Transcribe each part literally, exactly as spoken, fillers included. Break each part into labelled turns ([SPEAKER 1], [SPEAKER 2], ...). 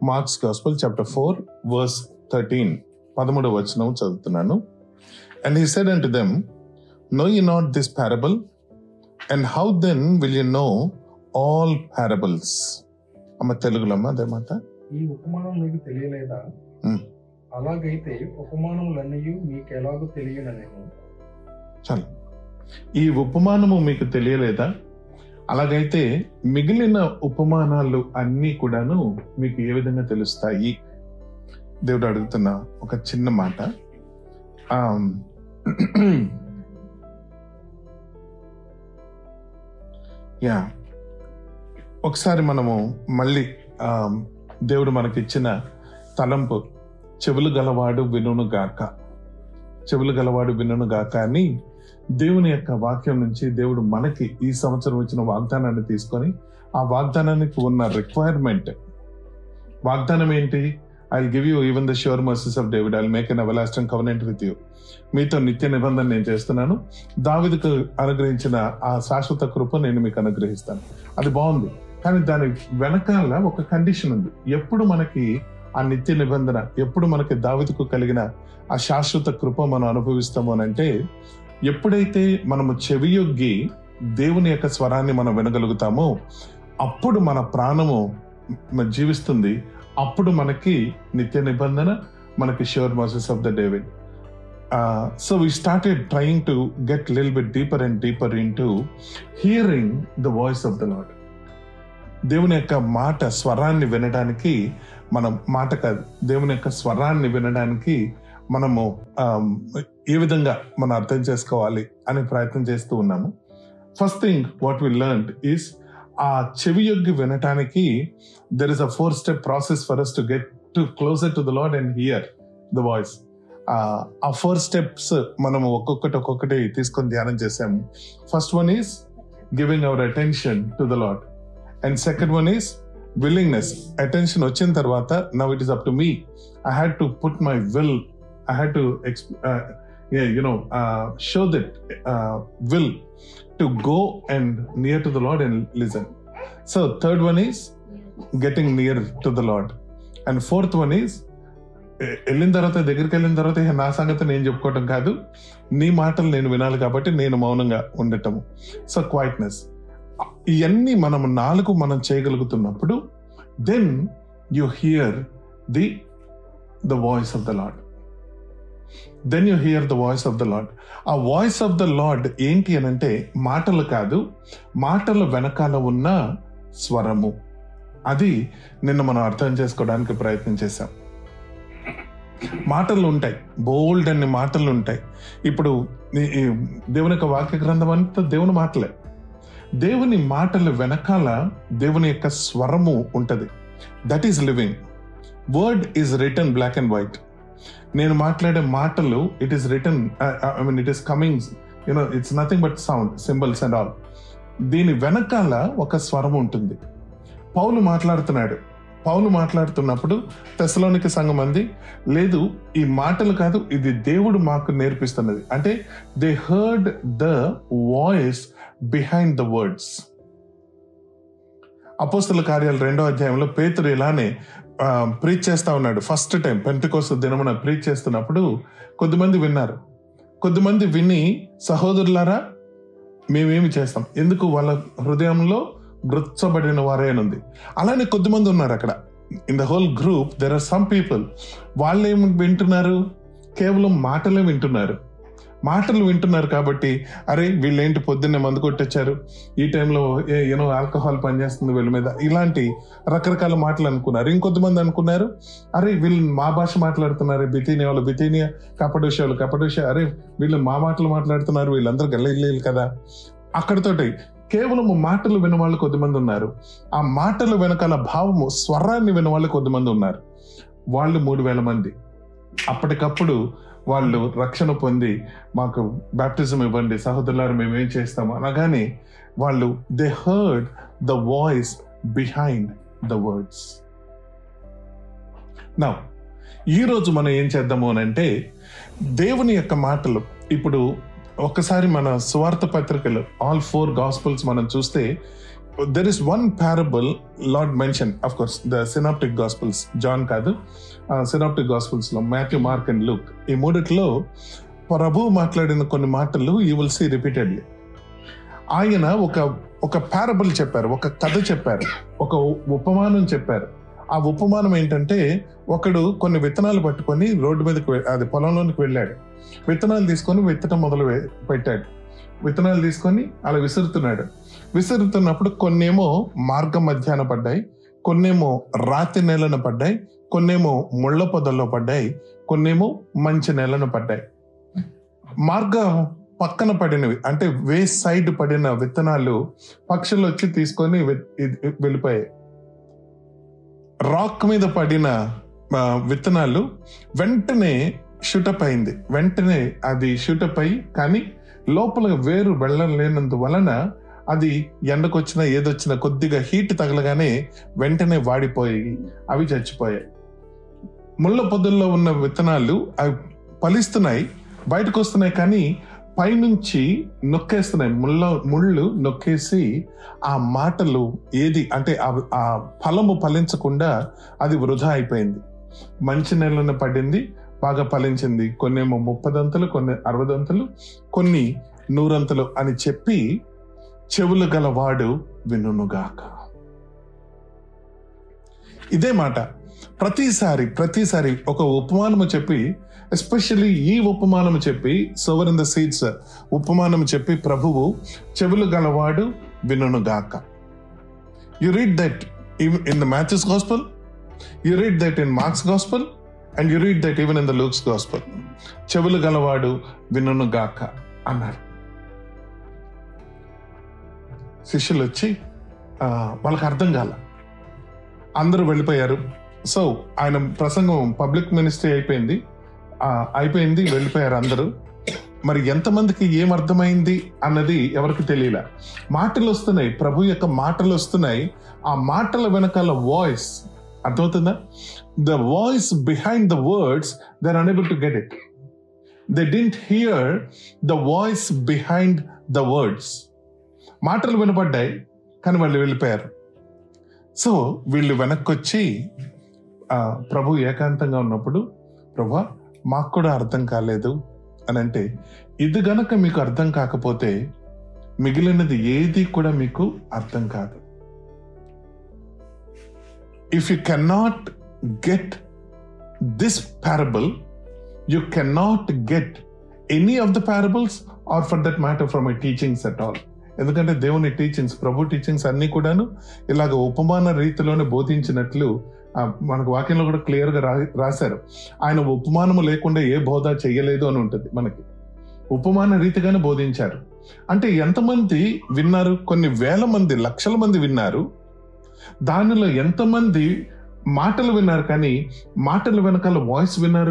[SPEAKER 1] Marks gospel chapter four verse thirteen, పదమూడవ వచనం చదువుతున్నాను. And he said unto them, know ye not this parable? And how then will you know all parables? అమ్మ తెలుగులో అమ్మ అదే మాట.
[SPEAKER 2] ఈ ఉపమానం మీకు తెలియలేదా? అలాగైతే ఉపమానములన్నీ మీకు ఎలాగో తెలియననేమో.
[SPEAKER 1] చాలు. ఈ ఉపమానము మీకు తెలియలేదా? అలాగైతే మిగిలిన ఉపమానాలు అన్నీ కూడాను మీకు ఏ విధంగా తెలుస్తాయి? దేవుడు అడుగుతున్న ఒక చిన్న మాట. యా ఒకసారి మనము మళ్ళీ దేవుడు మనకిచ్చిన తలంపు, చెవులు గలవాడు వినును గాక, చెవులు గలవాడు వినును గాక అని దేవుని యొక్క వాక్యం నుంచి దేవుడు మనకి ఈ సంవత్సరం ఇచ్చిన వాగ్దానాన్ని తీసుకొని, ఆ వాగ్దానానికి ఉన్న రిక్వైర్మెంట్, వాగ్దానం ఏంటి? I will give you even the sure mercies of David, I will make an everlasting covenant with you. మీతో నిత్య నిబంధన నేను చేస్తున్నాను, దావీదుకు అనుగ్రహించిన ఆ శాశ్వత కృప నేను మీకు అనుగ్రహిస్తాను. అది బాగుంది, కానీ దాని వెనకాల ఒక కండిషన్ ఉంది. ఎప్పుడు మనకి ఆ నిత్య నిబంధన, ఎప్పుడు మనకి దావీదుకు కలిగిన ఆ శాశ్వత కృప మనం అనుభవిస్తాము అని అంటే, ఎప్పుడైతే మనము చెవియొగ్గి దేవుని యొక్క స్వరాన్ని మనం వినగలుగుతామో అప్పుడు మన ప్రాణము జీవిస్తుంది. అప్పుడు మనకి నిత్య నిబంధన, మనకి sure mercies of the David. So we started trying to get little bit deeper and deeper in to hearing the voice of the Lord. దేవుని యొక్క మాట, స్వరాన్ని వినడానికి మనం, మాట కాదు, దేవుని యొక్క స్వరాన్ని వినడానికి మనము ఏ విధంగా మనం అర్థం చేసుకోవాలి అని ప్రయత్నం చేస్తూ ఉన్నాము. First thing what we learned is, ఆ చెవి యొగ్గి వినటానికి there is a four step process for us to get to closer to the Lord and hear the voice. ఆ ఫోర్ స్టెప్స్ మనము ఒక్కొక్కటి ఒక్కొక్కటి తీసుకొని ధ్యానం చేసాము. First one is giving our attention to the Lord, and second one is willingness. Attention వచ్చిన తర్వాత, now it is up to me. I had to put my will, I had to uh, yeah, you know uh, show that uh, will to go and near to the Lord and listen. So third one is getting near to the Lord, and fourth one is వెళ్ళిన తర్వాత, దగ్గరికి వెళ్ళిన తర్వాత నా సంగతి నేను చెప్పుకోవటం కాదు, నీ మాటలు నేను వినాలి కాబట్టి నేను మౌనంగా ఉండటము. So quietness. ఇవన్నీ మనం నాలుగు మనం చేయగలుగుతున్నప్పుడు then you hear the the voice of the Lord. Then you hear the voice of the Lord. ఆ వాయిస్ ఆఫ్ ద లార్డ్ ఏంటి అని అంటే, మాటలు కాదు, మాటల వెనకాల ఉన్న స్వరము. అది నిన్న మనం అర్థం చేసుకోవడానికి ప్రయత్నం చేశాం. మాటలు ఉంటాయి, బోల్డ్ అన్ని మాటలు ఉంటాయి. ఇప్పుడు దేవుని యొక్క వాక్య గ్రంథం అంతా దేవుని మాటలే. దేవుని మాటల వెనకాల దేవుని యొక్క స్వరము ఉంటది. That is living. Word is written black and white. నేను మాట్లాడే మాటలు, it is written, I mean it is coming, you know it's nothing but sound, symbols and all. దీని వెనకాల ఒక స్వరం ఉంటుంది. పౌలు మాట్లాడుతున్నాడు. పౌలు మాట్లాడుతున్నప్పుడు తెస్సలోనిక సంఘం అంది, లేదు ఈ మాటలు కాదు, ఇది దేవుడు మాకు నేర్పిస్తున్నది. అంటే they heard the voice behind the words. అపోస్తల కార్యాలు రెండో అధ్యాయంలో పేతురు ఇలానే ప్రీచ్ చేస్తా ఉన్నాడు. ఫస్ట్ టైం పెంటెకోస్తు దినమున ప్రీచ్ చేస్తున్నప్పుడు కొద్దిమంది విన్నారు. కొద్దిమంది విని, సహోదరులారా మేమేమి చేస్తాం, ఎందుకు వాళ్ళ హృదయంలో గుర్చబడిన వారే అని ఉంది. అలానే కొద్దిమంది ఉన్నారు అక్కడ. In the whole group there are some people, వాళ్ళు ఏమి వింటున్నారు, కేవలం మాటలే వింటున్నారు. మాటలు వింటున్నారు కాబట్టి, అరే వీళ్ళేంటి పొద్దున్నే మందు కొట్టొచ్చారు, ఈ టైంలో ఏనో ఆల్కహాల్ పనిచేస్తుంది వీళ్ళ మీద, ఇలాంటి రకరకాల మాటలు అనుకున్నారు. ఇంకొద్దిమంది అనుకున్నారు, అరే వీళ్ళు మా భాష మాట్లాడుతున్నారు, బితీనియా వాళ్ళు బితీనియా, కపడోషియా వాళ్ళు కపడోషియా, అరే వీళ్ళు మా మాటలు మాట్లాడుతున్నారు, వీళ్ళందరూ గల్లీలు కదా. అక్కడితోటి కేవలం మాటలు వినవాళ్ళు కొద్దిమంది ఉన్నారు. ఆ మాటలు వెనకాల భావము, స్వరాన్ని వినవాళ్ళు కొద్దిమంది ఉన్నారు. వాళ్ళు మూడు వేల మంది. అప్పటికప్పుడు వాళ్ళు రక్షణ పొంది, మాకు బాప్టిజం ఇవ్వండి సహోదరులారు, మేమేం చేస్తాము అనగానే వాళ్ళు they heard the voice behind the words. Now ఈరోజు మనం ఏం చేద్దాము అని అంటే, దేవుని యొక్క మాటలు, ఇప్పుడు ఒక్కసారి మన సువార్త పత్రికలు ఆల్ ఫోర్ గాస్పుల్స్ మనం చూస్తే there is one parable Lord mentioned, of course, the synoptic gospels, John కాదు, synoptic gospels లో మాథ్యూ, మార్క్ అండ్ లూక్, ఈ మూడిట్లో ప్రభు మాట్లాడిన కొన్ని మాటలు యూ విల్ సీ రిపీటెడ్లీ. ఆయన ఒక ఒక పారబుల్ చెప్పారు, ఒక కథ చెప్పారు, ఒక ఉపమానం చెప్పారు. ఆ ఉపమానం ఏంటంటే, ఒకడు కొన్ని విత్తనాలు పట్టుకొని రోడ్డు మీదకి అది పొలంలోనికి వెళ్ళాడు. విత్తనాలు తీసుకొని విత్తనం మొదలు పెట్టాడు. విత్తనాలు తీసుకొని అలా విసురుతున్నాడు. విసురుతున్నప్పుడు కొన్నేమో మార్గం మధ్యాహ్న పడ్డాయి, కొన్నేమో రాతి నేలన పడ్డాయి, కొన్నేమో ముళ్ళ పొదల్లో పడ్డాయి, కొన్నేమో మంచి నేలన పడ్డాయి. మార్గం పక్కన పడినవి అంటే వే సైడ్ పడిన విత్తనాలు పక్షులు వచ్చి తీసుకొని వెళ్ళిపోయాయి. రాక్ మీద పడిన విత్తనాలు వెంటనే షూటప్ అయింది. వెంటనే అది షూటప్ అయ్యి, కానీ లోపల వేరు వెళ్ళలేనందువలన అది ఎండకొచ్చినా ఏదొచ్చినా కొద్దిగా హీట్ తగలగానే వెంటనే వాడిపోయి అవి చచ్చిపోయాయి. ముళ్ళ పొదల్లో ఉన్న విత్తనాలు అవి ఫలిస్తున్నాయి, బయటకు వస్తున్నాయి, కానీ పైనుంచి నొక్కేస్తున్నాయి. ముళ్ళ ముళ్ళు నొక్కేసి ఆ మాటలు ఏది అంటే ఆ ఫలము ఫలించకుండా అది వృధా అయిపోయింది. మంచి నెలన పడింది, బాగా ఫలించింది. కొన్నేమో ముప్పదంతలు, కొన్ని అరవదంతలు, కొన్ని నూరంతలు అని చెప్పి, చెవులు గలవాడు వినుగాక. ఇదే మాట ప్రతిసారి ప్రతిసారి ఒక ఉపమానము చెప్పి, ఎస్పెషల్లీ ఈ ఉపమానము చెప్పి, సోవర్ ఇన్ ద సీడ్స్ ఉపమానము చెప్పి ప్రభువు చెవులు గలవాడు వినుగాక. You read that in the Matthew's gospel, you read that in Mark's gospel, and you read that even in the Luke's gospel. చెవులు గలవాడు వినుగాక అన్నారు. శిష్యులు వచ్చి వాళ్ళకి అర్థం కాల, అందరూ వెళ్ళిపోయారు. సో ఆయన ప్రసంగం పబ్లిక్ మినిస్ట్రీ అయిపోయింది అయిపోయింది వెళ్ళిపోయారు అందరూ. మరి ఎంతమందికి ఏం అర్థమైంది అన్నది ఎవరికి తెలియలే. మాటలు వస్తున్నాయి, ప్రభు యొక్క మాటలు వస్తున్నాయి. ఆ మాటల వెనకాల వాయిస్ అర్థమవుతుందా? The voice behind the words they are unable to get it. They didn't hear the voice behind the words. మాటలు వినపడ్డాయి, కానీ వాళ్ళు వెళ్ళిపోయారు. సో వీళ్ళు వెనక్కి వచ్చి ప్రభు ఏకాంతంగా ఉన్నప్పుడు, ప్రభా మాకు కూడా అర్థం కాలేదు అని అంటే, ఇది గనక మీకు అర్థం కాకపోతే మిగిలినది ఏది కూడా మీకు అర్థం కాదు. If you cannot get this parable, you cannot get any of the parables or for that matter from my teachings at all. ఎందుకంటే దేవుని టీచింగ్స్, ప్రభు టీచింగ్స్ అన్ని కూడాను ఇలాగ ఉపమాన రీతిలోనే బోధించినట్లు మనకు వాక్యంలో కూడా క్లియర్ గా రాశారు. ఆయన ఉపమానము లేకుండా ఏ బోధ చెయ్యలేదు అని ఉంటుంది మనకి. ఉపమాన రీతిగానే బోధించారు. అంటే ఎంతమంది విన్నారు? కొన్ని వేల మంది, లక్షల మంది విన్నారు. దానిలో ఎంతమంది మాటలు విన్నారు, కానీ మాటల వెనకాల వాయిస్ విన్నారు?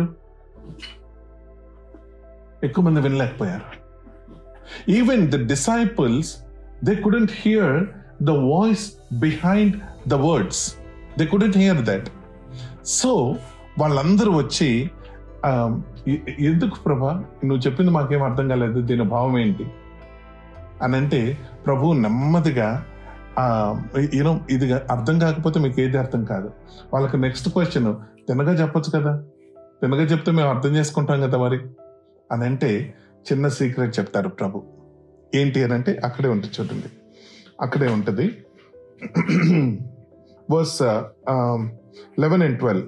[SPEAKER 1] ఎక్కువ మంది వినలేకపోయారు. Even the disciples, they couldn't hear the voice behind the words. They couldn't hear that. So వాళ్ళందరూ వచ్చి ఎందుకు ప్రభా నువ్వు చెప్పింది మాకేం అర్థం కాలేదు, దీని భావం ఏంటి అని అంటే, ప్రభు నెమ్మదిగా యూనో ఇది అర్థం కాకపోతే మీకు ఏది అర్థం కాదు. వాళ్ళకి నెక్స్ట్ క్వశ్చన్, తినగా చెప్పొచ్చు కదా, తినగా చెప్తే మేము అర్థం చేసుకుంటాం కదా మరి అని అంటే, చిన్న సీక్రెట్ చెప్తారు ప్రభు. ఏంటి అని అంటే అక్కడే ఉంటుంది, చూడండి అక్కడే ఉంటుంది. వర్స్ లెవెన్ అండ్ ట్వెల్వ్,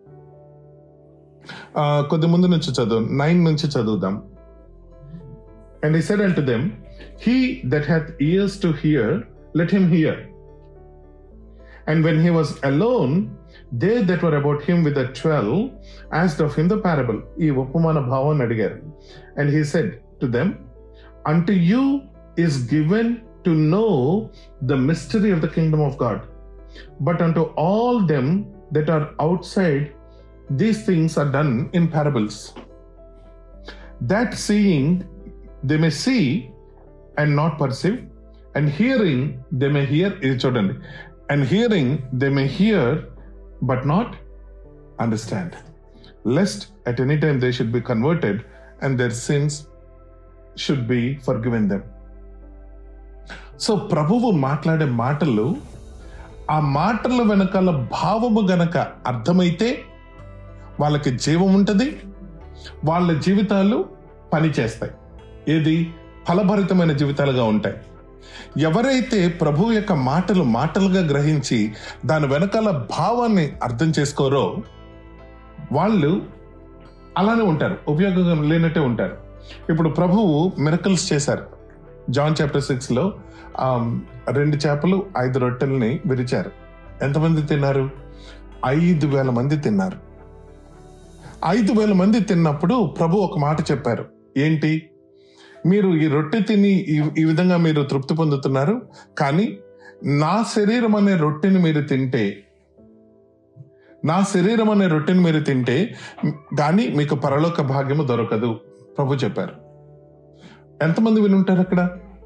[SPEAKER 1] కొద్ది ముందు నుంచి చదువు, నైన్ నుంచి చదువుదాం. And he said unto them, he that hath ears to hear, let him hear. And when he was alone, they that were about him with the twelve asked of him the parable. ఈ ఉపమాన భావం అడిగారు. And he said to them, unto you is given to know the mystery of the kingdom of God, but unto all them that are outside these things are done in parables, that seeing they may see and not perceive, and hearing they may hear, ఇది చూడండి, and hearing they may hear but not understand, lest at any time they should be converted and their sins should be forgiven them. So ప్రభువు మాట్లాడే మాటలు, ఆ మాటల వెనకాల భావము గనక అర్థమైతే వాళ్ళకి జీవం ఉంటుంది, వాళ్ళ జీవితాలు పనిచేస్తాయి. ఏది? ఫలభరితమైన జీవితాలుగా ఉంటాయి. ఎవరైతే ప్రభు యొక్క మాటలు మాటలుగా గ్రహించి దాని వెనకాల భావాన్ని అర్థం చేసుకోరో వాళ్ళు అలానే ఉంటారు, ఉపయోగం లేనట్టే ఉంటారు. ఇప్పుడు ప్రభువు మిరకల్స్ చేశారు. జాన్ చాప్టర్ సిక్స్ లో ఆ, రెండు చేపలు ఐదు రొట్టెల్ని విరిచారు. ఎంతమంది తిన్నారు? ఐదు వేల మంది తిన్నారు. ఐదు వేల మంది తిన్నప్పుడు ప్రభు ఒక మాట చెప్పారు. ఏంటి? మీరు ఈ రొట్టె తిని ఈ విధంగా మీరు తృప్తి పొందుతున్నారు, కానీ నా శరీరం అనే రొట్టెని మీరు తింటే నా శరీరం అనే రొట్టెని మీరు తింటే కానీ మీకు పరలోక భాగ్యము దొరకదు ప్రభు చెప్పారు. ఎంతమంది వినుంటారు అక్కడ?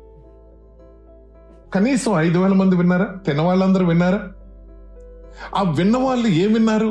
[SPEAKER 1] కనీసం ఐదు వేల మంది విన్నారా? తిన్న వాళ్ళందరూ విన్నారా? ఆ విన్న వాళ్ళు ఏం విన్నారు?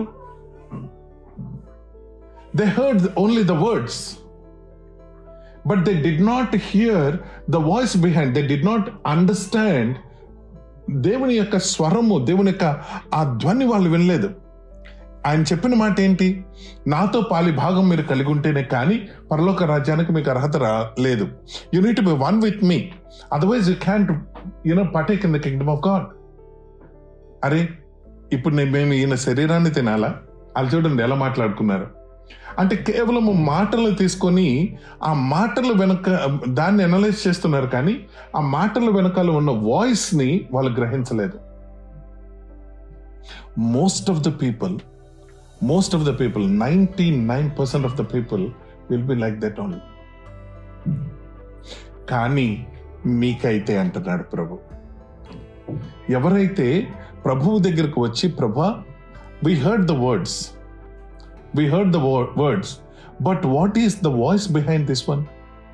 [SPEAKER 1] They heard only the words, but they did not hear the voice behind. They did not understand. దేవుని యొక్క స్వరము, దేవుని యొక్క ఆ ధ్వని వాళ్ళు వినలేదు. ఆయన చెప్పిన మాట ఏంటి? నాతో పాలి భాగం మీరు కలిగి ఉంటేనే కానీ పరలోక రాజ్యానికి మీకు అర్హత లేదు. You need to be one with me, otherwise you can you know partake in the kingdom of God. అరే ఇప్పుడు నేను మేము ఈయన శరీరాన్ని తినాలా? వాళ్ళు చూడండి ఎలా మాట్లాడుకున్నారు. అంటే కేవలం మాటలు తీసుకొని ఆ మాటల వెనక దాన్ని అనలైజ్ చేస్తున్నారు, కానీ ఆ మాటల వెనకాల ఉన్న వాయిస్ ని వాళ్ళు గ్రహించలేదు. Most of the people most of the people ninety nine percent of the people will be like that only. కానీ మీకైతే అంటున్నాడు ప్రభు, ఎవరైతే ప్రభువు దగ్గరకు వచ్చి ప్రభా we heard the words we heard the words but what is the voice behind this one?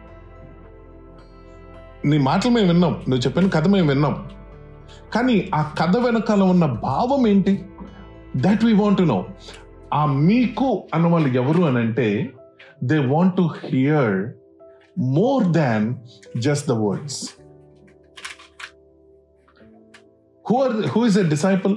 [SPEAKER 1] నీ మాటలు మేము విన్నాం, నువ్వు చెప్పిన కథ మేము విన్నాం, కానీ ఆ కథ వెనకాల ఉన్న భావం ఏంటి? That we want to know. ఆ మీకు అన్న వాళ్ళు ఎవరు అని అంటే they want to hear more than just the words. Who are who is a disciple?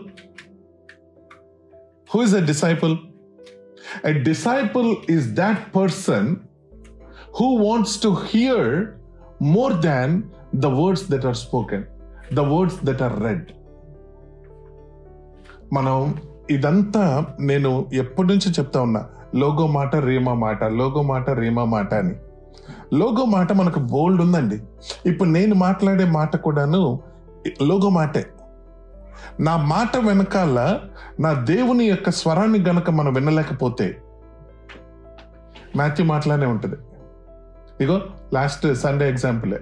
[SPEAKER 1] Who is a disciple? A disciple is that person who wants to hear more than the words that are spoken, the words that are read. మనం ఇదంతా నేను ఎప్పటి నుంచి చెప్తా ఉన్నా, logo మాట రీమా మాట, logo మాట రీమా మాట అని. లోగో మాట మనకు బోల్డ్ ఉందండి. ఇప్పుడు నేను మాట్లాడే మాట కూడాను లోగో మాటే. నా మాట వెనకాల నా దేవుని యొక్క స్వరాన్ని గనక మనం వినలేకపోతే మాథ్యూ మాట్లానే ఉంటుంది. ఇగో లాస్ట్ సండే ఎగ్జాంపులే.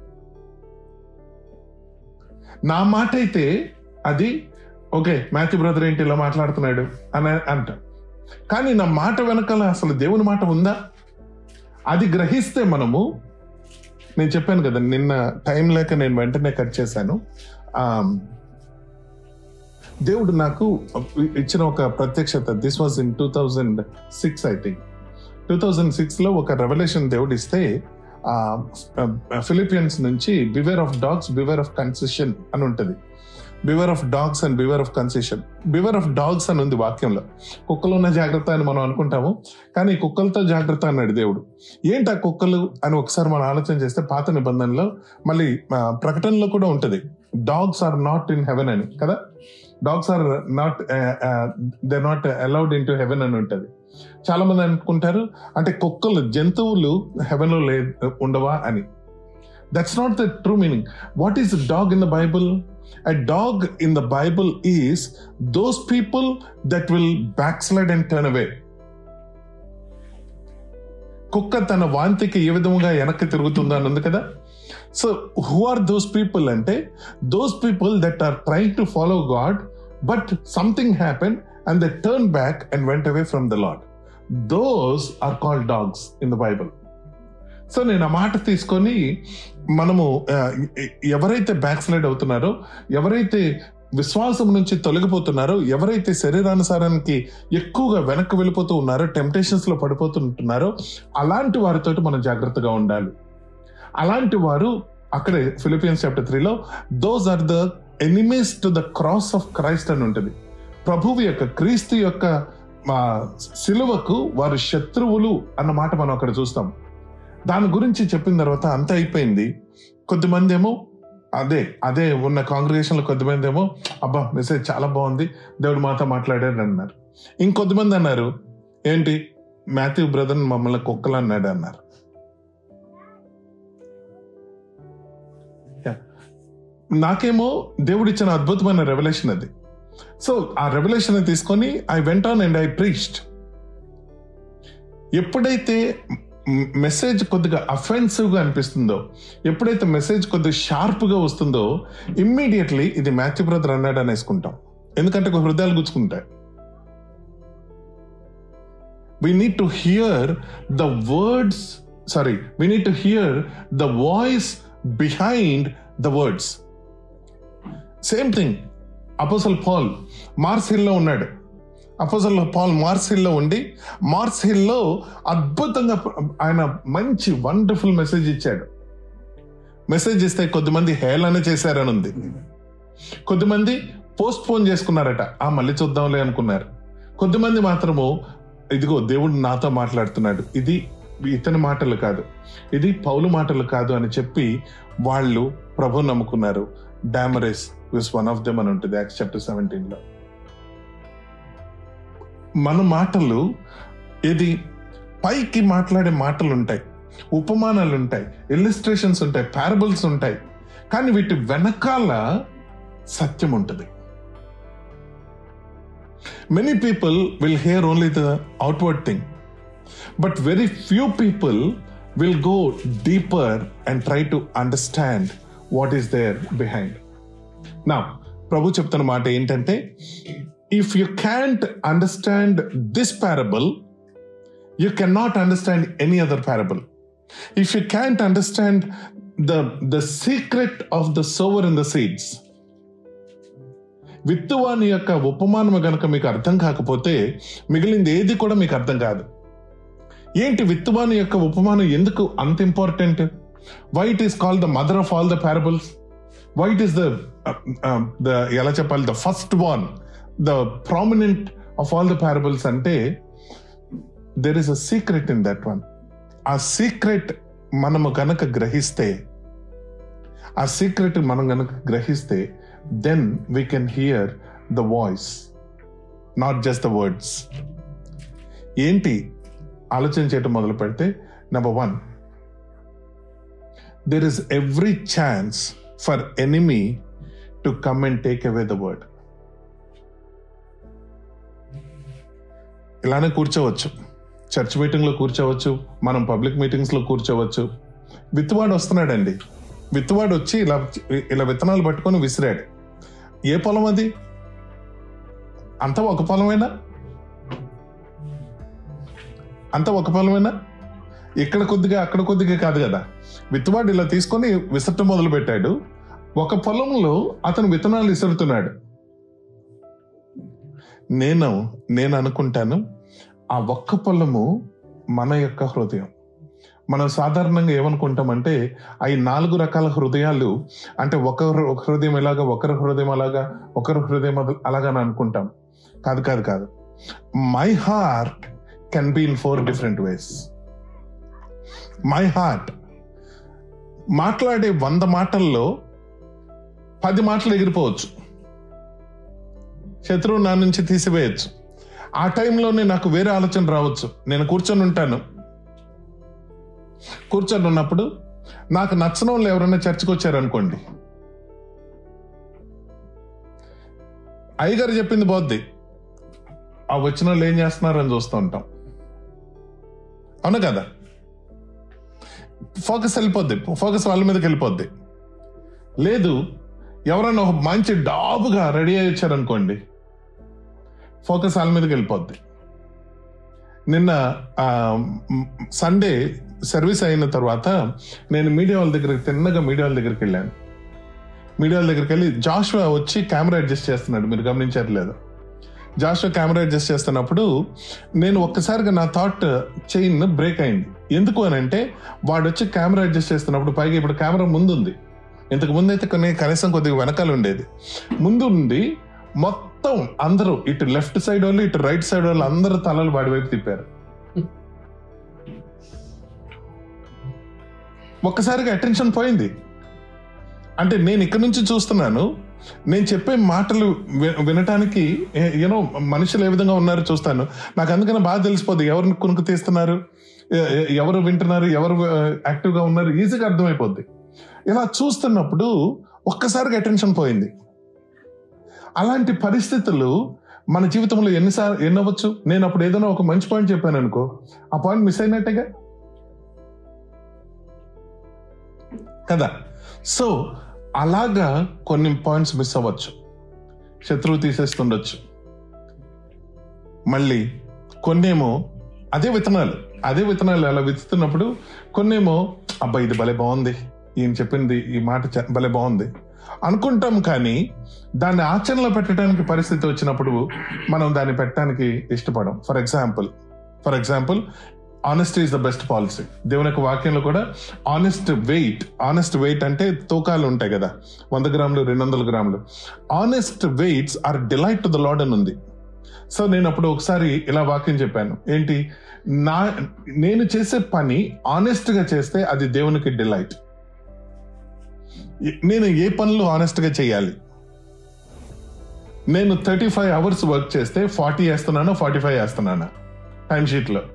[SPEAKER 1] నా మాట అయితే అది ఓకే, మాథ్యూ బ్రదర్ ఏంటి ఇలా మాట్లాడుతున్నాడు అని అంట, కానీ నా మాట వెనకాల అసలు దేవుని మాట ఉందా? అది గ్రహిస్తే మనము, నేను చెప్పాను కదా నిన్న టైం లేక నేను వెంటనే కట్ చేశాను. దేవుడు నాకు ఇచ్చిన ఒక ప్రత్యక్షత, this was in two thousand six I think two thousand six లో ఒక రెవల్యూషన్ దేవుడు ఇస్తే, ఫిలిపియన్స్ నుంచి beware of dogs beware of concision అని ఉంటుంది. Beware of dogs and beware of concision. Beware of dogs అని ఉంది వాక్యంలో. కుక్కలు ఉన్న జాగ్రత్త అని మనం అనుకుంటాము, కానీ కుక్కలతో జాగ్రత్త అన్నాడు దేవుడు. ఏంటి ఆ కుక్కలు అని ఒకసారి మనం ఆలోచన చేస్తే పాత నిబంధనలో మళ్ళీ ప్రకటనలో కూడా ఉంటుంది, dogs are not in heaven అని కదా. Dogs are not they not allowed in to heaven అని ఉంటుంది. చాలా మంది అనుకుంటారు అంటే కుక్కలు జంతువులు హెవెన్ లో లే ఉండవా అని. That's not the true meaning. What is dog in the Bible? A dog in the Bible is those people that will backslide and turn away. కుక్క తన వాంతికి ఏ విధంగా వెనక్కి తిరుగుతుందో అని ఉంది కదా. So who are those people అంటే those people that are trying to follow God but something happened and they turned back and went away from the Lord. Those are called dogs in the Bible. So నేను ఆ మాట తీసుకొని మనము ఎవరైతే back slide అవుతున్నారో, ఎవరైతే విశ్వాసం నుంచి తొలగిపోతున్నారో, ఎవరైతే శరీరానుసారానికి ఎక్కువగా వెనక్కి వెళ్ళిపోతూ ఉన్నారో, టెంప్టేషన్స్ లో పడిపోతుంటున్నారో, అలాంటి వారితో మనం జాగ్రత్తగా ఉండాలి. అలాంటి వారు అక్కడే ఫిలిపియన్స్ చాప్టర్ త్రీలో those are the enemies to the cross of Christ అని ఉంటుంది. ప్రభువు యొక్క క్రీస్తు యొక్క సిలువకు వారు శత్రువులు అన్న మాట మనం అక్కడ చూస్తాం. దాని గురించి చెప్పిన తర్వాత అంత అయిపోయింది. కొద్దిమంది ఏమో అదే అదే ఉన్న కాంగ్రిగేషన్లో కొద్దిమంది ఏమో అబ్బా మెసేజ్ చాలా బాగుంది, దేవుడు మాతో మాట్లాడాడు అన్నారు. ఇంకొద్దిమంది అన్నారు ఏంటి మాథ్యూ బ్రదర్ మమ్మల్ని కుక్కలు అన్నాడు అన్నారు. నాకేమో దేవుడు ఇచ్చిన అద్భుతమైన రెవల్యూషన్ అది. సో ఆ రెవల్యూషన్ తీసుకొని I went on and I preached. ఎప్పుడైతే మెసేజ్ కొద్దిగా అఫెన్సివ్ గా అనిపిస్తుందో, ఎప్పుడైతే మెసేజ్ కొద్దిగా షార్ప్ గా వస్తుందో, ఇమ్మీడియట్లీ ఇది మాథ్యూ బ్రదర్ అన్నాడు అని వేసుకుంటాం. ఎందుకంటే ఒక హృదయాలు గుచ్చుకుంటాయి. we need to hear the words sorry we need to hear the voice behind the words. Same thing, apostle Paul Mars Hill లో ఉన్నాడు. అపోస్తల్ పాల్ మార్స్ హిల్ లో ఉండి మార్స్ హిల్ లో అద్భుతంగా ఆయన మంచి వండర్ఫుల్ మెసేజ్ ఇచ్చాడు. మెసేజ్ ఇస్తే కొద్దిమంది హేళన చేశారని ఉంది, కొద్దిమంది పోస్ట్ పోన్ చేసుకున్నారట, ఆ మళ్ళీ చూద్దాంలే అనుకున్నారు. కొద్దిమంది మాత్రము ఇదిగో దేవుడు నాతో మాట్లాడుతున్నాడు, ఇది ఇతని మాటలు కాదు, ఇది పౌలు మాటలు కాదు అని చెప్పి వాళ్ళు ప్రభు నమ్ముకున్నారు. Damaris was one of them అని ఉంటుంది యాక్ట్స్ చాప్టర్ సెవెంటీన్ లో. మన మాటలు ఇది పైకి మాట్లాడే మాటలు ఉంటాయి, ఉపమానాలు ఉంటాయి, ఇల్లుస్ట్రేషన్స్ ఉంటాయి, పారబుల్స్ ఉంటాయి, కానీ వీటి వెనకాల సత్యం ఉంటుంది. Many people will hear only the outward thing, but very few people will go deeper and try to understand what is there behind. Now, Prabhu చెప్తున్న మాట ఏంటంటే, if you can't understand this parable, you cannot understand any other parable. If you can't understand the, the secret of the sower and the seeds, విత్తువాని యొక్క ఉపమానము గనక మీకు అర్థం కాకపోతే మిగిలింది ఏది కూడా మీకు అర్థం కాదు. ఏంటి విత్తువాని యొక్క ఉపమానం ఎందుకు అంత important? Why it is called the mother of all the parables? Why it is the the ఎలా చెప్పాలి the first one, the prominent of all the parables అంటే there is a secret in that one. ఆ secret మనము గనక గ్రహిస్తే, ఆ secret మనం గనక గ్రహిస్తే then we can hear the voice, not just the words. ఏంటి ఆలోచన చేయటం మొదలు పెడితే, number one, there is every chance for enemy to come and take away the word. ఇలానే కూర్చోవచ్చు, చర్చ్ మీటింగ్ లో కూర్చోవచ్చు, మనం పబ్లిక్ మీటింగ్స్ లో కూర్చోవచ్చు. విత్తువాడు వస్తున్నాడండి, విత్తువాడు వచ్చి ఇలా ఇలా విత్తనాలు పట్టుకొని విసిరాడు. ఏ పొలం అది? అంతా ఒక పొలమేనా? అంతా ఒక పొలమేనా? ఇక్కడ కొద్దిగా అక్కడ కొద్దిగా కాదు కదా. విత్తువాడు ఇలా తీసుకొని విసరటం మొదలు పెట్టాడు. ఒక పొలంలో అతను విత్తనాలు విసురుతున్నాడు. నేను నేను అనుకుంటాను ఆ ఒక్క పొలము మన యొక్క హృదయం. మనం సాధారణంగా ఏమనుకుంటామంటే అవి నాలుగు రకాల హృదయాలు అంటే ఒకరు ఒక హృదయం ఎలాగా, ఒకరి హృదయం అలాగా, ఒకరి హృదయం అలాగా అనుకుంటాం. కాదు కాదు కాదు my heart can be in four different ways. My heart మాట్లాడే వంద మాటల్లో పది మాటలు ఎగిరిపోవచ్చు, శత్రువు నా నుంచి తీసివేయచ్చు. ఆ టైంలోనే నాకు వేరే ఆలోచన రావచ్చు. నేను కూర్చొని ఉంటాను, కూర్చొని ఉన్నప్పుడు నాకు నచ్చని వాళ్ళు ఎవరైనా చర్చకు వచ్చారనుకోండి, అయ్యగారు చెప్పింది పోద్ది, ఆ వచ్చిన వాళ్ళు ఏం చేస్తున్నారని చూస్తూ ఉంటాం. అవును కదా? ఫోకస్ వెళ్ళిపోద్ది, ఫోకస్ వాళ్ళ మీదకి వెళ్ళిపోద్ది. లేదు, ఎవరైనా ఒక మంచి డాబుగా రెడీ అయ్యి వచ్చారనుకోండి, ఫోకస్ వాళ్ళ మీదకి వెళ్ళిపోద్ది. నిన్న సండే సర్వీస్ అయిన తర్వాత నేను మీడియా వాళ్ళ దగ్గరికి తిన్నగా మీడియా వాళ్ళ దగ్గరికి వెళ్ళాను. మీడియా వాళ్ళ దగ్గరికి వెళ్ళి జాషువా వచ్చి కెమెరా అడ్జస్ట్ చేస్తున్నాడు, మీరు గమనించారు లేదు? జాషువా కెమెరా అడ్జస్ట్ చేస్తున్నప్పుడు నేను ఒక్కసారిగా నా థాట్ చైన్ బ్రేక్ అయింది. ఎందుకు అని అంటే వాడు వచ్చి కెమెరా అడ్జస్ట్ చేస్తున్నప్పుడు, పైగా ఇప్పుడు కెమెరా ముందుంది, ఇంతకు ముందు అయితే కొన్ని కనీసం కొద్దిగా వెనకాల ఉండేది. ముందు నుండి మొత్తం అందరూ ఇటు లెఫ్ట్ సైడ్ వాళ్ళు ఇటు రైట్ సైడ్ వాళ్ళు అందరూ తలలు వాడి వైపు తిప్పారు. ఒక్కసారిగా అటెన్షన్ పోయింది. అంటే నేను ఇక్కడ నుంచి చూస్తున్నాను, నేను చెప్పే మాటలు వినటానికి యూనో మనుషులు ఏ విధంగా ఉన్నారో చూస్తాను. నాకు అందుకని బాగా తెలిసిపోద్ది ఎవరిని కునుకు తీస్తున్నారు, ఎవరు వింటున్నారు, ఎవరు యాక్టివ్గా ఉన్నారు, ఈజీగా అర్థమైపోద్ది. ఇలా చూస్తున్నప్పుడు ఒక్కసారిగా అటెన్షన్ పోయింది. అలాంటి పరిస్థితులు మన జీవితంలో ఎన్నిసార్లు ఎన్నవచ్చు. నేను అప్పుడు ఏదైనా ఒక మంచి పాయింట్ చెప్పాను అనుకో, ఆ పాయింట్ మిస్ అయినట్టేగా కదా. సో అలాగా కొన్ని పాయింట్స్ మిస్ అవ్వచ్చు, శత్రువు తీసేస్తుండొచ్చు. మళ్ళీ కొన్నేమో అదే విత్తనాలు అదే విత్తనాలు అలా విత్తుతున్నప్పుడు కొన్నేమో అబ్బా ఇది భలే బాగుంది, ఈయన చెప్పింది ఈ మాట భలే బాగుంది అనుకుంటాం, కానీ దాన్ని ఆచరణలో పెట్టడానికి పరిస్థితి వచ్చినప్పుడు మనం దాన్ని పెట్టడానికి ఇష్టపడం. For example for example honesty is the best policy. దేవుని యొక్క వాక్యంలో కూడా ఆనెస్ట్ వెయిట్ ఆనెస్ట్ వెయిట్ అంటే తూకాలు ఉంటాయి కదా, వంద గ్రాములు రెండు వందల గ్రాములు honest weights are delight to the Lord అని ఉంది. సో నేను అప్పుడు ఒకసారి ఇలా వాక్యం చెప్పాను, ఏంటి, నా నేను చేసే పని ఆనెస్ట్ గా చేస్తే అది దేవునికి డిలైట్. నేను ఏ పనులు ఆనెస్ట్ గా చేయాలి, నేను థర్టీ ఫైవ్ అవర్స్ వర్క్ చేస్తే ఫార్టీ వేస్తున్నానా ఫార్టీ ఫైవ్ వేస్తున్నానా టైం షీట్ లో,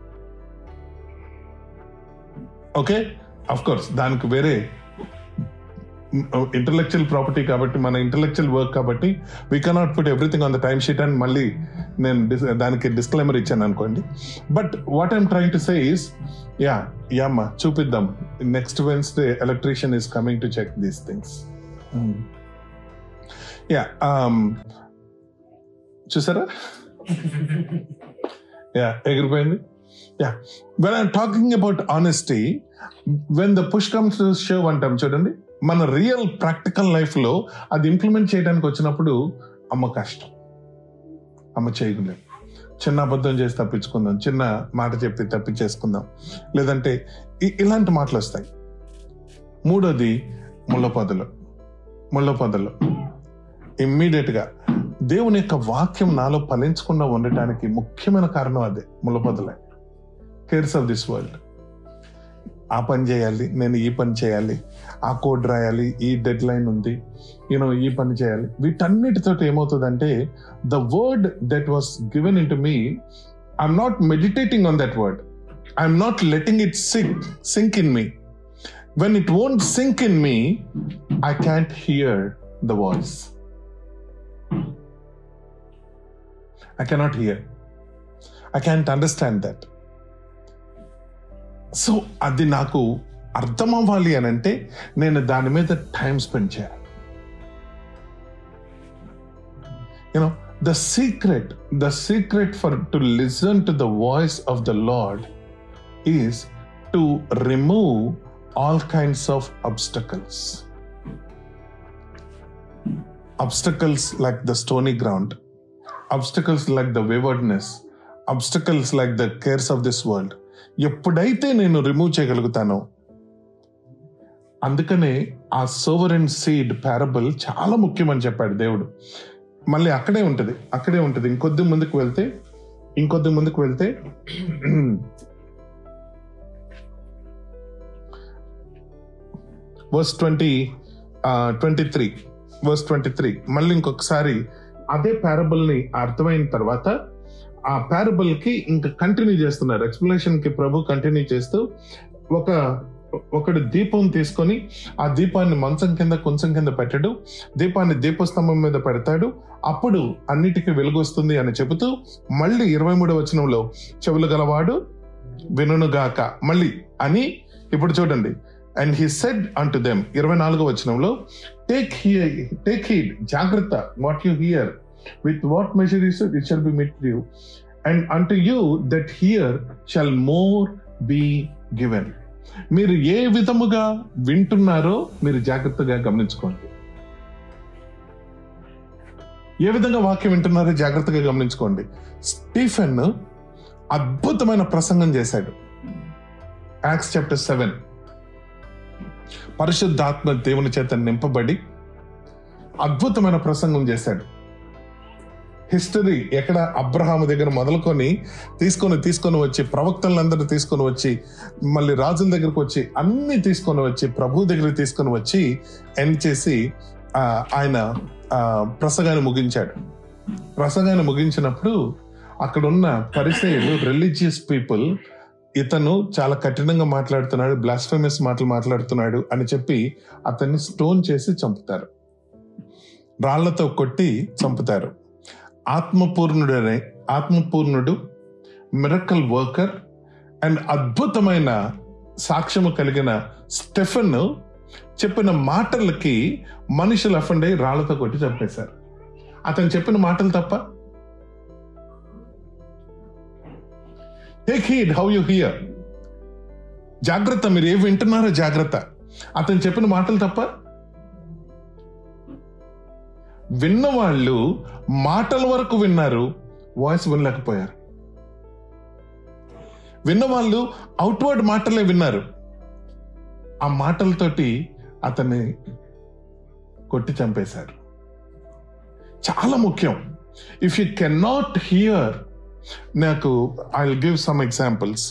[SPEAKER 1] ఓకే. అఫ్ కోర్స్ దానికి వేరే ఇంటలెక్చువల్ ప్రాపర్టీ కాబట్టి, మన ఇంటలెక్చువల్ వర్క్ కాబట్టి we cannot put everything on the time sheet అని మళ్ళీ నేను దానికి డిస్క్లైమర్ ఇచ్చాను అనుకోండి. But what I'm trying to say is, యా యామ్మా చూపిద్దాం, next Wednesday electrician is coming to check these things. యా చూసారా, యా ఎగిరిపోయింది. Yeah, when I'm talking about honesty, when the push comes to shove అంటాం చూడండి, మన రియల్ ప్రాక్టికల్ లైఫ్ లో అది ఇంప్లిమెంట్ చేయడానికి వచ్చినప్పుడు అమ్మ కష్టం, అమ్మ చేయలేం. చిన్న అబద్ధం చేసి తప్పించుకుందాం, చిన్న మాట చెప్పి తప్పించేసుకుందాం, లేదంటే ఇలాంటి మాటలు వస్తాయి. మూడోది ముళ్ళ పొదలు. ముళ్ళ పొదలు ఇమ్మీడియట్ గా దేవుని యొక్క వాక్యం నాలో ఫలించకుండా ఉండటానికి ముఖ్యమైన కారణం అదే, ముళ్ళ పొదలే. కేర్స్ ఆఫ్ దిస్ వరల్డ్, ఆ పని చేయాలి, నేను ఈ పని చేయాలి, ఆ కోడ్ రాయాలి, ఈ డెడ్ లైన్ ఉంది, యూనో ఈ పని చేయాలి. వీటన్నిటితో ఏమవుతుందంటే the word that was given in to me, I'm not meditating on that word, I'm not letting it sink sink in me. When it won't sink in me, I can't hear the voice, I cannot hear, I can't understand that. So అది నాకు అర్థం అవ్వాలి అని అంటే నేను దాని మీద time spend చేయాలి. You know the secret the secret for to listen to the voice of the lord is to remove all kinds of obstacles. Obstacles like the stony ground, obstacles like the waywardness, obstacles like the cares of this world. ఎప్పుడైతే నేను remove చేయగలుగుతానో, అందుకనే ఆ sovereign seed parable చాలా ముఖ్యమని చెప్పాడు దేవుడు. మళ్ళీ అక్కడే ఉంటది అక్కడే ఉంటది ఇంకొద్ది ముందుకు వెళ్తే ఇంకొద్ది ముందుకు వెళ్తే verse twenty twenty three verse twenty three మళ్ళీ ఇంకొకసారి అదే పారబుల్ ని అర్థమైన తర్వాత ఆ పారబుల్ కి ఇంకా కంటిన్యూ చేస్తున్నారు. ఎక్స్ప్లెనేషన్ కి ప్రభు కంటిన్యూ చేస్తూ ఒక ఒకడు దీపం తీసుకొని ఆ దీపాన్ని మంచం కింద కొంచెం కింద పెట్టడు, దీపాన్ని దీపస్తంభం మీద పెడతాడు, అప్పుడు అన్నిటికీ వెలుగు వస్తుంది అని చెబుతూ మళ్ళీ ఇరవై మూడవ వచనంలో చెవులు గలవాడు వినుగాక మళ్ళీ అని ఇప్పుడు చూడండి. And he said unto them, ఇరవై నాలుగో వచనంలో, టేక్ హియర్ టేక్ హీడ్, జాగ్రత్త, what you hear, with what measure is it, it shall be met to you, and unto you that hear shall more be given. మీరు ఏ విధముగా వింటున్నారో మీరు జాగ్రత్తగా గమనించుకోండి. ఏ విధంగా వాక్యం వింటున్నారో జాగ్రత్తగా గమనించుకోండి. స్టీఫెన్ అద్భుతమైన ప్రసంగం చేశాడు. యాక్ట్స్ చాప్టర్ సెవెన్ పరిశుద్ధాత్మ దేవుని చేత నింపబడి అద్భుతమైన ప్రసంగం చేశాడు. హిస్టరీ ఎక్కడ అబ్రహాము దగ్గర మొదలుకొని తీసుకొని తీసుకొని వచ్చి ప్రవక్తలందరూ తీసుకొని వచ్చి మళ్ళీ రాజుల దగ్గరకు వచ్చి అన్ని తీసుకొని వచ్చి ప్రభు దగ్గరికి తీసుకొని వచ్చి ఎండ్ చేసి ఆ, ఆయన ఆ, ప్రసంగాన్ని ముగించాడు. ప్రసంగాన్ని ముగించినప్పుడు అక్కడ ఉన్న పరిసయ్యులు, రిలీజియస్ పీపుల్, ఇతను చాలా కఠినంగా మాట్లాడుతున్నాడు, బ్లాస్ఫెమస్ మాటలు మాట్లాడుతున్నాడు అని చెప్పి అతన్ని స్టోన్ చేసి చంపుతారు, రాళ్లతో కొట్టి చంపుతారు. ఆత్మపూర్ణుడనే ఆత్మపూర్ణుడు, మిరకల్ వర్కర్ అండ్ అద్భుతమైన సాక్ష్యము కలిగిన స్టెఫెన్ చెప్పిన మాటలకి మనుషులు అఫెండ్ అయ్యి రాళ్లతో కొట్టి చంపేశారు. అతను చెప్పిన మాటలు తప్ప. Take heed how you hear. జాగ్రత్త, మీరు ఏం వింటున్నారో జాగ్రత్త. అతను చెప్పిన మాటలు తప్ప. విన్నవాళ్ళు మాటల వరకు విన్నారు, వాయిస్ వినలేకపోయారు. విన్నవాళ్ళు అవుట్వర్డ్ మాటలే విన్నారు, ఆ మాటలతోటి అతన్ని కొట్టి చంపేశారు. చాలా ముఖ్యం. If you can not hear, నాకు I will give some examples.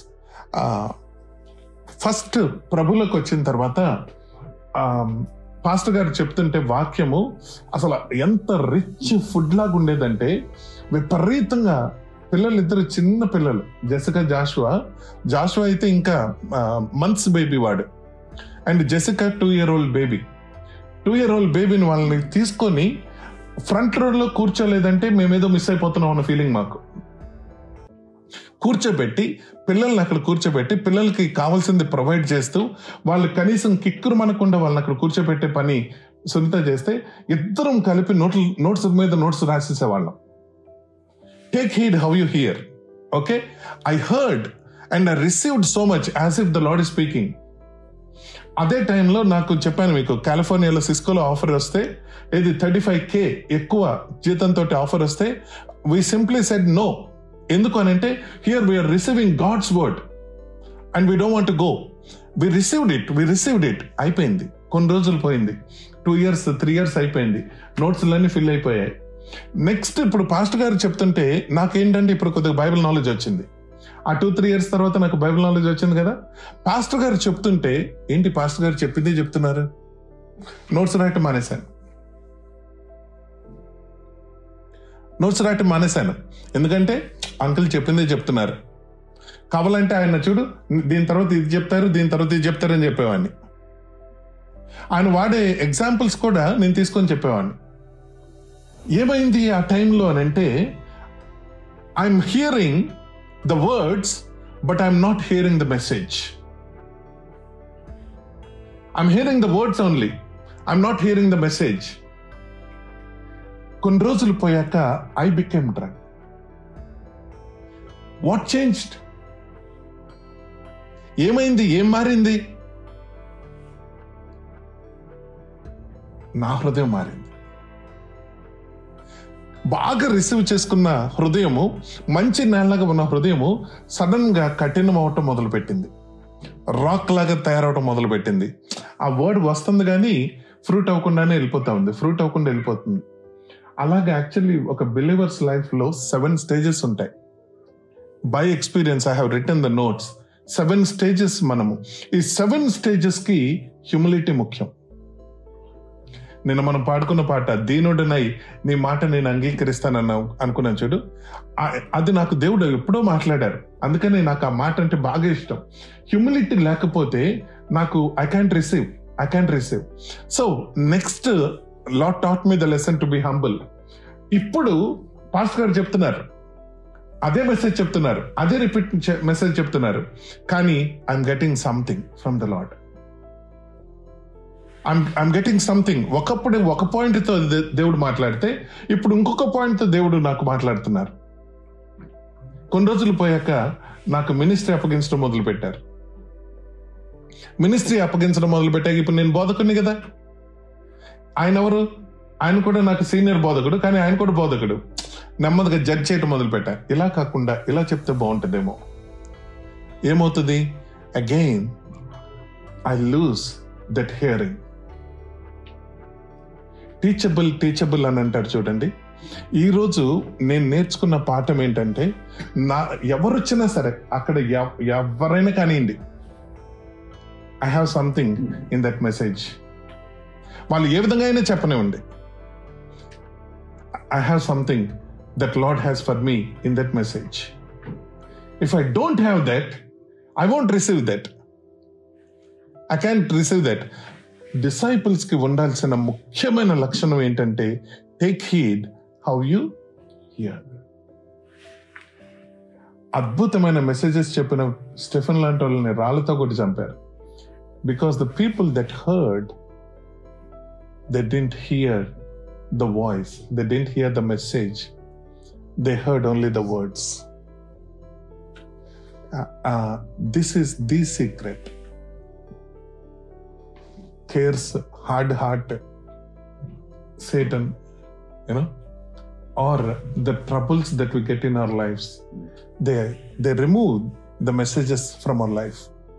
[SPEAKER 1] First ప్రభులకు వచ్చిన తర్వాత పాస్టర్ గారు చెప్తుంటే వాక్యము అసలు ఎంత రిచ్ ఫుడ్ లాగా ఉండేదంటే, విపరీతంగా పిల్లలు, ఇద్దరు చిన్న పిల్లలు, జెసికా జాషువా. జాషువా అయితే ఇంకా మంత్స్ బేబీ వాడు, and Jessica two year old baby. Two year old బేబీని వాళ్ళని తీసుకొని ఫ్రంట్ రోడ్లో కూర్చోలేదంటే మేమేదో మిస్ అయిపోతున్నాం అన్న ఫీలింగ్ మాకు. కూర్చోబెట్టి పిల్లల్ని అక్కడ కూర్చోబెట్టి పిల్లలకి కావాల్సింది ప్రొవైడ్ చేస్తూ వాళ్ళు కనీసం కిక్కురు మనకుండా వాళ్ళని అక్కడ కూర్చోబెట్టే పని సునీత చేస్తే ఇద్దరం కలిపి నోట్ల నోట్స్ మీద నోట్స్ రాసేసేవాళ్ళం. Take heed how you hear. Okay, I heard and I received so much as if the Lord is speaking. అదే టైంలో నాకు చెప్పాను మీకు, కాలిఫోర్నియాలో సిస్కోలో ఆఫర్ వస్తే, ఇది థర్టీ ఫైవ్ కే ఎక్కువ జీతంతో ఆఫర్ వస్తే వీ సింప్లీ సెడ్ నో. ఎందుకు అని అంటే, here we're receiving God's word and we don't want to go. We received it we received it అయిపోయింది. కొన్ని రోజులు పోయింది, టూ ఇయర్స్ త్రీ ఇయర్స్ అయిపోయింది, నోట్స్లన్నీ ఫిల్ అయిపోయాయి. నెక్స్ట్ ఇప్పుడు పాస్టర్ గారు చెప్తుంటే నాకేంటంటే ఇప్పుడు కొద్దిగా బైబిల్ నాలెడ్జ్ వచ్చింది. ఆ టూ త్రీ ఇయర్స్ తర్వాత నాకు బైబిల్ నాలెడ్జ్ వచ్చింది కదా. పాస్టర్ గారు చెప్తుంటే, ఏంటి పాస్టర్ గారు చెప్పిందే చెప్తున్నారు, నోట్స్ రాయటం మానేశాను నోట్స్ రాయటం మానేశాను ఎందుకంటే అంకుల్ చెప్పిందే చెప్తున్నారు. కావాలంటే ఆయన చూడు, దీని తర్వాత ఇది చెప్తారు, దీని తర్వాత ఇది చెప్తారని చెప్పేవాడిని. ఆయన వాడే ఎగ్జాంపుల్స్ కూడా నేను తీసుకొని చెప్పేవాడిని. ఏమైంది ఆ టైంలో అని అంటే, I'm hearing the words but I'm not hearing the message. I'm hearing the words only, I'm not hearing the message. కొన్ని రోజులు పోయాక I became drunk. What changed? ఏమైంది, ఏం మారింది? నా హృదయం మారింది. బాగా రిసీవ్ చేసుకున్న హృదయము, మంచి నేలగా ఉన్న హృదయము సడన్ గా కఠినం అవటం మొదలు పెట్టింది, రాక్ లాగా తయారవటం మొదలు పెట్టింది. ఆ వర్డ్ వస్తుంది కానీ ఫ్రూట్ అవ్వకుండానే వెళ్ళిపోతా ఉంది, ఫ్రూట్ అవ్వకుండా వెళ్ళిపోతుంది. అలాగే యాక్చువల్లీ ఒక బిలీవర్స్ లైఫ్ లో సెవెన్ స్టేజెస్ ఉంటాయి. By experience I have written the notes. Seven stages. మనము ఈ సెవెన్ స్టేజెస్ కి హ్యూమిలిటీ ముఖ్యం. నిన్న మనం పాడుకున్న పాట, దీనుడనై నీ మాట నేను అంగీకరిస్తానన్నా అనుకున్నాను చూడు, అది నాకు దేవుడు ఎప్పుడో మాట్లాడారు. అందుకని నాకు ఆ మాట అంటే బాగా ఇష్టం. హ్యూమిలిటీ లేకపోతే నాకు I can't receive I can't receive so next Lord taught me the lesson to be humble. ఇప్పుడు పాస్టర్ గారు చెప్తున్నారు, అదే మెసేజ్ చెప్తున్నారు, అదే రిపీట్ మెసేజ్ చెప్తున్నారు, కానీ I'm getting something from the Lord. I'm getting something. ఒకప్పుడు ఒక పాయింట్ తో దేవుడు మాట్లాడితే ఇప్పుడు ఇంకొక పాయింట్ తో దేవుడు నాకు మాట్లాడుతున్నారు. కొన్ని రోజులు పోయాక నాకు మినిస్ట్రీ అప్పగించడం మొదలు పెట్టారు. మినిస్ట్రీ అప్పగించడం మొదలు పెట్టాక ఇప్పుడు నేను బోధకుడిని కదా. ఆయన ఎవరు? ఆయన కూడా నాకు సీనియర్ బోధకుడు, కానీ ఆయన కూడా బోధకుడు. నెమ్మదిగా జడ్జ్ చేయటం మొదలు పెట్టారు. ఇలా కాకుండా ఇలా చెప్తే బాగుంటుందేమో. ఏమవుతుంది? Again I lose that hearing. Teachable teachable అని అంటారు చూడండి. ఈరోజు నేను నేర్చుకున్న పాఠం ఏంటంటే, నా ఎవరు వచ్చినా సరే అక్కడ ఎవరైనా కానివ్వండి, I have something in that message. వాళ్ళు ఏ విధంగా అయినా చెప్పనివ్వండి, I have something that Lord has for me in that message. If I don't have that, I won't receive that. I can't receive that. Disciples కి ఉండాల్సిన ముఖ్యమైన లక్షణం ఏంటంటే, take heed how you hear. అద్భుతమైన మెసేజెస్ చెప్పిన Stephen లాంటి వాళ్ళని రాళ్ళతో కొట్టి చంపారు. Because the people that heard, they didn't hear the voice, they didn't hear the message, they heard only the words. This is the secret. Cares, hard heart, Satan, you know, or the troubles that we get in our lives, they they remove the messages from our life.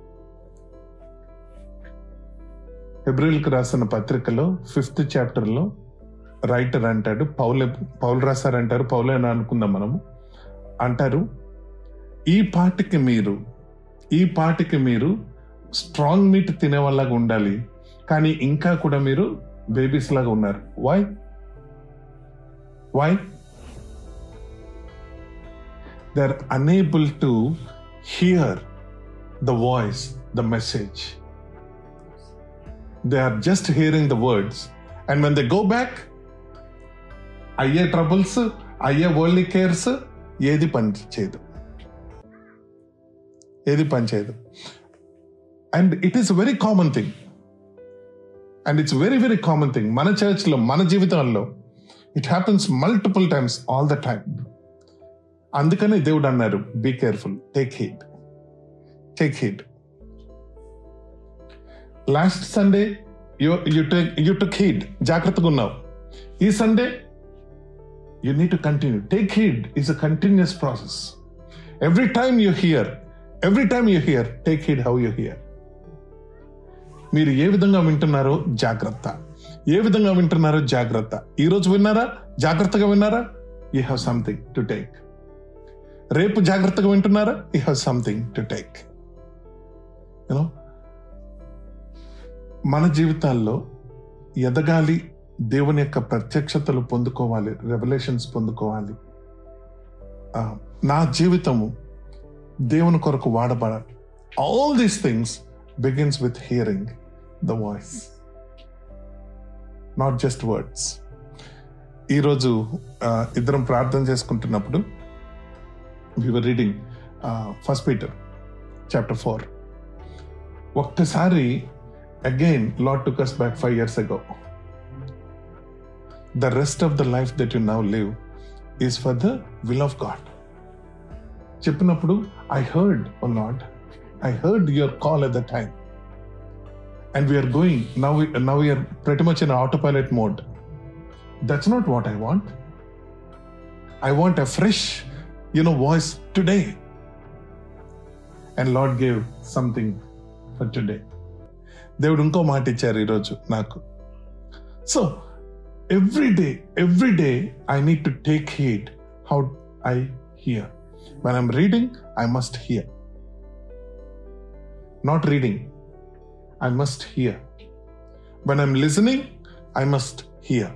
[SPEAKER 1] హెబ్రీయులకు రాసిన పత్రికలో fifth chapter లో writer అంటాడు, పౌలే పౌలు రాశారంటారు, పౌలే అని అనుకుందాం మనము, అంటారు, ఈ పాటికి మీరు ఈ పాటికి మీరు స్ట్రాంగ్ మీట్ తినే వాళ్ళగా ఉండాలి, కానీ ఇంకా కూడా మీరు బేబీస్ లాగా ఉన్నారు. Why why they are unable to hear the voice, the message. They are just hearing the words, and when they go back, అయ్యే ట్రబుల్స్, అయ్యే వరల్డ్లీ కేర్స్ ఏది పని చేయదు, ఏది పని చేయదు. And it is very common thing. And it's very, very common thing. మన చర్చ్లో, మన జీవితంలో it happens multiple times all the time. అందుకనే దేవుడు అన్నారు, be careful, take heed, take heed. Last Sunday you you take you took heed, జాగ్రత్తగా ఉన్నావు. ఈ Sunday you need to continue. Take heed is a continuous process. Every time you hear, every time you hear, take heed how you hear. మీరు ఏ విధంగా వింటున్నారో జాగ్రత్త, ఏ విధంగా వింటున్నారో జాగ్రత్త. ఈ రోజు విన్నారా, జాగ్రత్తగా విన్నారా, you have something to take. రేపు జాగ్రత్తగా వింటున్నారా, you have something to take. You know, మన జీవితాల్లో ఎదగాలి, దేవుని యొక్క ప్రత్యక్షతలు పొందుకోవాలి, రెవల్యూషన్స్ పొందుకోవాలి. నా జీవితము దేవుని కొరకు వాడబడాలి. All these things begins with hearing the voice, not just words. ఈరోజు ఇద్దరం ప్రార్థన చేసుకుంటున్నప్పుడు we were reading uh, First Peter chapter four. ఒక్కసారి again Lord took us back five years ago. The rest of the life that you now live is for the will of God. చెప్పినప్పుడు I heard, oh Lord, I heard your call at the time, and we are going now. We, now we are pretty much in autopilot mode. That's not what I want. I want a fresh, you know, voice today. And Lord gave something for today. దేవుడు ఇంకో మాట ఇచ్చారు ఈరోజు నాకు. So every day, every day I need to take heed how I hear. When I'm reading, I must hear. Not reading, I must hear. When I'm listening, I must hear.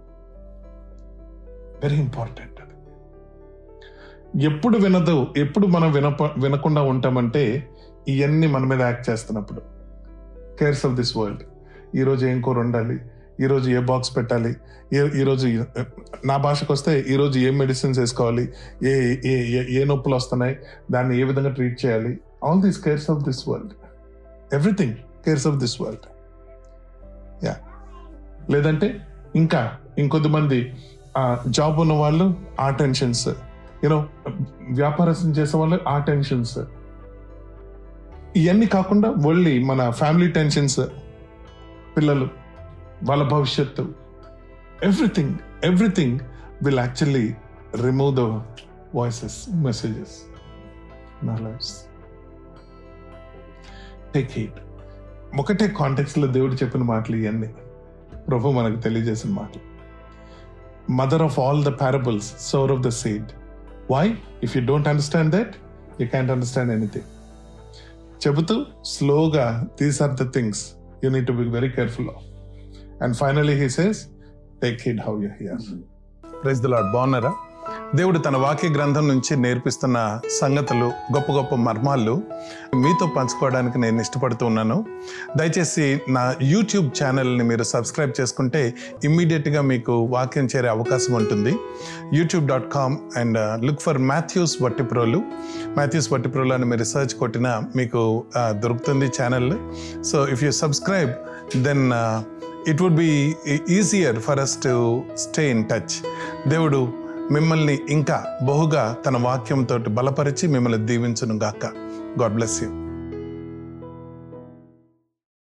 [SPEAKER 1] Very important. ఎప్పుడు వినదు, ఎప్పుడు మనం వినప వినకుండా ఉంటామంటే ఇవన్నీ మన మీద act చేస్తున్నప్పుడు. Cares of this world. ఈరోజు ఏం కూర వండాలి, ఈరోజు ఏ బాక్స్ పెట్టాలి, ఏ ఈరోజు నా భాషకు వస్తే ఈరోజు ఏ మెడిసిన్స్ వేసుకోవాలి, ఏ ఏ ఏ నొప్పులు వస్తున్నాయి, దాన్ని ఏ విధంగా ట్రీట్ చేయాలి. All these cares of this world. Everything cares of this world. Yeah, లేదంటే ఇంకా ఇంకొద్ది మంది జాబ్ ఉన్న వాళ్ళు ఆ టెన్షన్స్, యూనో వ్యాపారం చేసే వాళ్ళు ఆ టెన్షన్స్, ఇవన్నీ కాకుండా ఓన్లీ మన ఫ్యామిలీ టెన్షన్స్, పిల్లలు, వాళ్ళ భవిష్యత్తు, everything everything will actually remove the voices, messages in our lives. Take heed. ఒకటే కాంటెక్స్లో దేవుడు చెప్పిన మాటలు ఇవన్నీ ప్రభు మనకు తెలియజేసిన మాటలు. Mother of all the parables, sower of the seed. Why? If you don't understand that, you can't understand anything. చెబుతూ స్లోగా these are the things you need to be very careful of. And finally he says, take heed how you hear. Praise the Lord. బాగున్నారా? దేవుడు తన వాక్య గ్రంథం నుంచి నేర్పిస్తున్న సంగతులు, గొప్ప గొప్ప మర్మాలు మీతో పంచుకోవడానికి నేను ఇష్టపడుతూ ఉన్నాను. దయచేసి నా యూట్యూబ్ ఛానల్ని మీరు సబ్స్క్రైబ్ చేసుకుంటే ఇమ్మీడియట్గా మీకు వాక్యం చేరే అవకాశం ఉంటుంది. YouTube dot com and look for Matthews Vattiprolu. Matthews Vattiprolu అని మీరు రీసెర్చ్ కొట్టినా మీకు దొరుకుతుంది channel. So if you subscribe then it would be easier for us to stay in touch. దేవుడు మిమ్మల్ని ఇంకా బహుగా తన వాక్యంతో బలపరిచి మిమ్మల్ని దీవించును గాక. God bless you.